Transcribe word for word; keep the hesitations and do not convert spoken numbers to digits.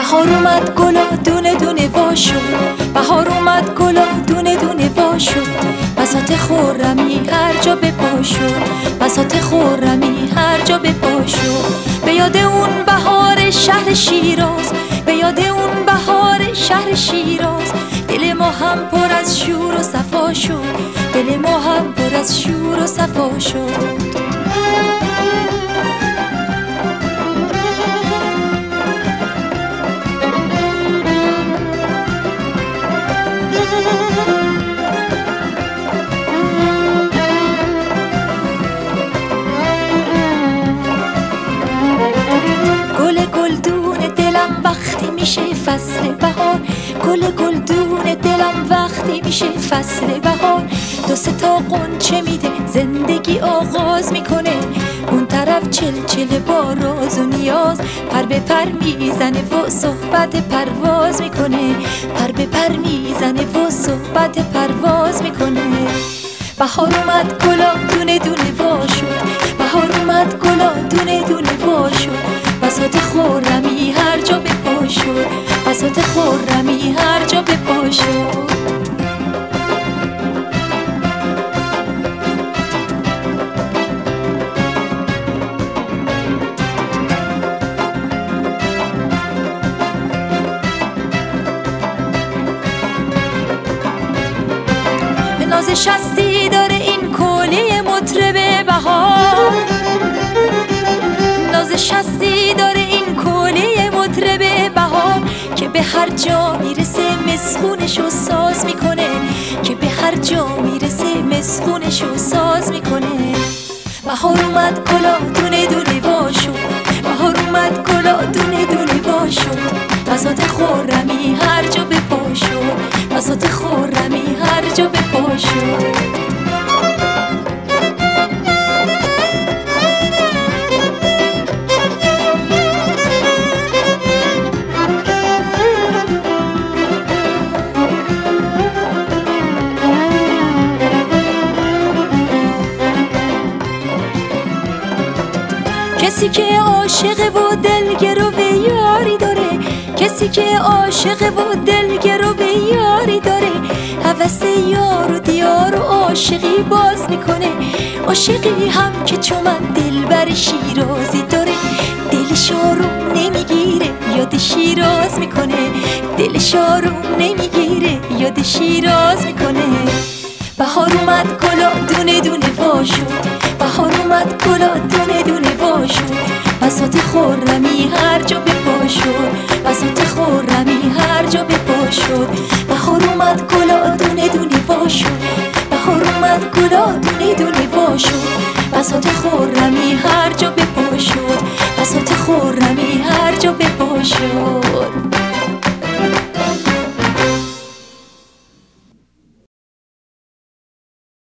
بهار اومد گلا دونه دونه وا شد، بهار اومد گلا دونه دونه وا شد، بساط خرمی هر جا به پا شد، بساط خرمی هر جا به پا شد. به یاد اون بهار شهر شیراز، به یاد اون بهار شهر شیراز، دل ما هم پر از شور و صفا شد، دل ما هم پر از شور و صفا شد. گل گلدون دلم وقتی میشه فصل بهار، گل گلدون دلم وقتی میشه فصل بهار، دو سه تا غنچه میده زندگی آغاز میکنه، اون طرف چل چل با راز و نیاز، پر به پر میزنه و صحبت پرواز میکنه، پر به پر میزنه و صحبت پرواز میکنه. بهار اومد گلا دونه دونه وا شد، بهار اومد گلا دونه دونه وا شد، بساط خرمی هر جا به پا شد، بساط خرمی هر جا به پا شد. ناز شستی داره این کولی مطرب بهار، ناز شستی داره این کولی مطرب بهار، که به هر جا میرسه مسخونشو ساز میکنه، که به هر جا میرسه مسخونشو ساز میکنه. بهار اومد گلا دونه دونه وا شد، بهار اومد گلا دونه دونه وا شد، بساط خرمی هر جا به پا شد، بساط خرمی هر جا به پا شد. کسی که عاشق و دلگرو به یاری داره، کسی که عاشق و دلگرو به یاری داره، هوس یار و دیار و عاشقی باز میکنه، عاشقی هم که چون من دلبر شیرازی داره، دلش آروم نمیگیره یاد شیراز میکنه، دلش آروم نمیگیره یاد شیراز میکنه. بهار اومد گلا دونه دونه وا شد، بهار اومد گلا دونه دونه وا شد، بساط خرمی هر جا به پا شد، بساط خرمی هر جا به پا شد. بهار اومد گلا دونه دونه وا شد، بهار اومد گلا دونه دونه وا شد، بساط خرمی هر جا به پا شد، بساط خرمی هر جا به پا شد.